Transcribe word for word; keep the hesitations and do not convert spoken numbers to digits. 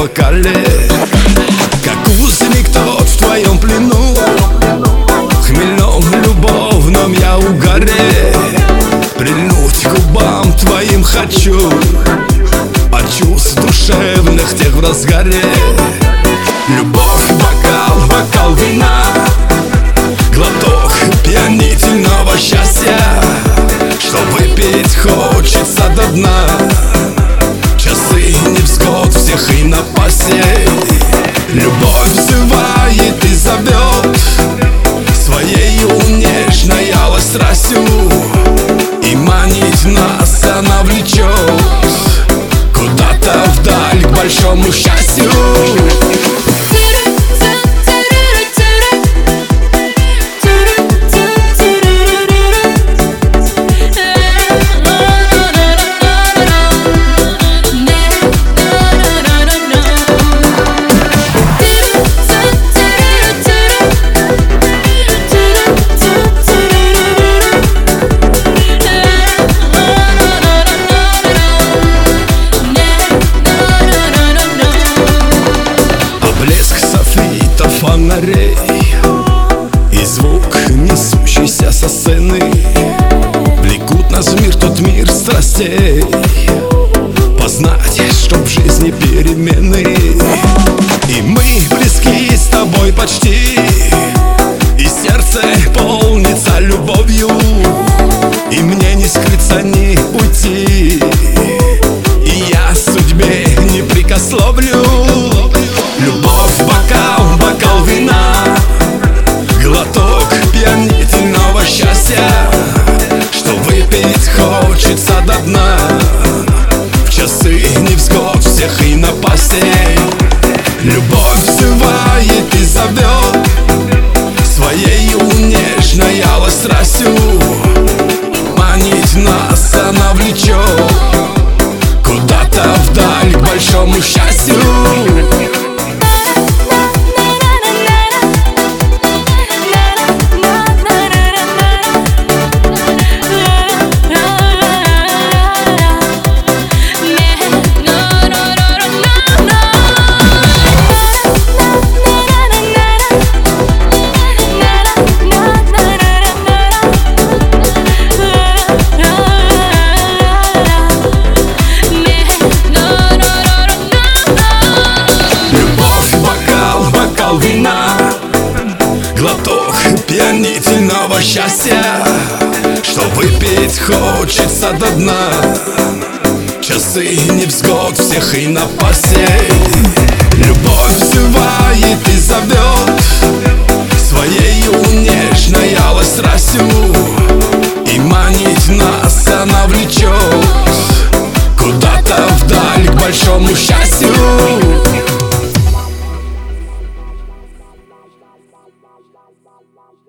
вокале, как узник тот в твоем плену. В хмельном любовном я угаре, прильнуть к губам твоим хочу, от чувств душевных тех в разгаре. Любовь, бокал, бокал вина, глоток пьянительного счастья, что выпить хочется до дна. Часы невзгод всех и напастей. Любовь взывает и зовет своею нежной алой страстью, и манить нас она влечет куда-то вдаль к большому счастью. Фонарей и звук, несущийся со сцены, влекут нас в мир, тот мир страстей. Познать, чтоб в жизни перемены, и мы близки с тобой почти, и сердце полнится любовью, и мне не скрыться, не уйти, и я судьбе не прикословлю. Любовь, бокал, бокал вина, глоток пьянительного счастья, что выпить хочется до дна. В часы невзгод всех и напастей. Любовь взывает и зовет своею нежной алой страстью, манить нас она влечет куда-то вдаль к большому счастью. Глоток пьянительного счастья, что выпить хочется до дна. Часы невзгод всех и напастей. Любовь взывает и зовет своею нежной алой страстью, и манить нас она влечет куда-то вдаль к большому счастью. Wow, wow, wow, wow.